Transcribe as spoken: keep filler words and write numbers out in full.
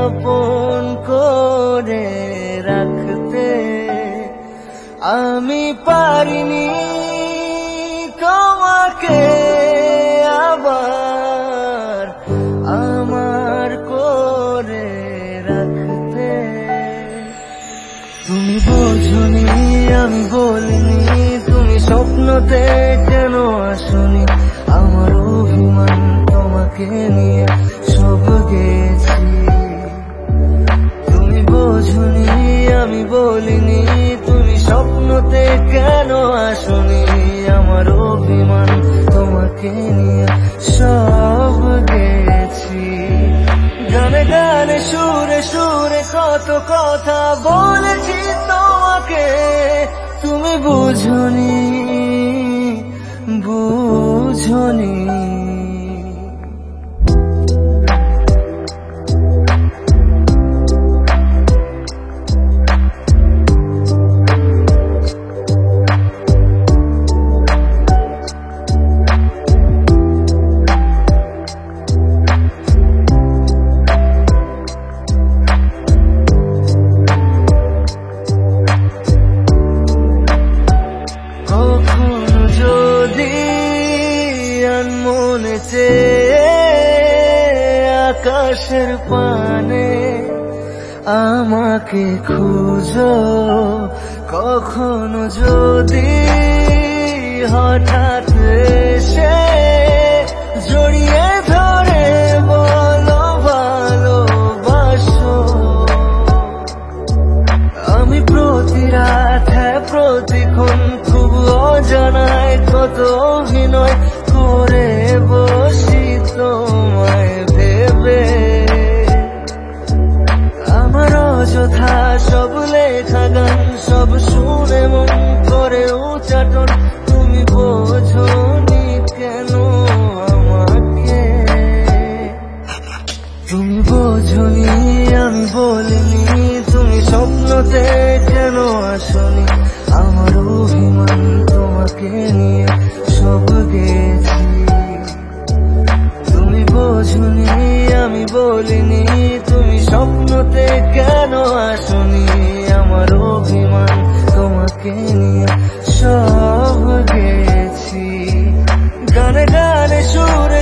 আপন করে রাখতে আমি পারিনি তোমাকে আবার আমার করে রাখতে। তুমি বোঝনি আমি বলিনি, তুমি স্বপ্নতে কেন আসনি, আমার অভিমান তোমাকে নিয়ে সব গেছি। তুমি বোঝনি আমি বলিনি, তুমি স্বপ্নতে কেন আসনি, আমার অভিমান তোমাকে নিয়ে সব গেছি। গানে গানে সুরে সুরে কত কথা বলেছি তোমাকে, তুমি বুঝনি বুঝনি। মনে চেয়ে আকাশের পানে আমাকে খুঁজো, কখনো যদি হঠাৎ এসে জড়িয়ে ধরে বলো ভালোবাসো। আমি প্রতি রাত প্রতিক্ষণ খুব অজানায় কত অভিনয় করে বসি তোমায় ভেবে। আমার অযথা সব লেখা গান সব শুনে মন করে উচ্চাটন, তুমি বোঝনি কেন আমাকে। তুমি বোঝনি আমি বলিনি, তুমি স্বপ্নতে কেন আসনি, আমার অভিমান তোমাকে নিয়ে সব গেছি। তুমি বোঝনি আমি বলিনি, তুমি স্বপ্নতে কেন আসনি, আমার অভিমান তোমাকে নিয়ে সব গেছি। গানে গানে সুরে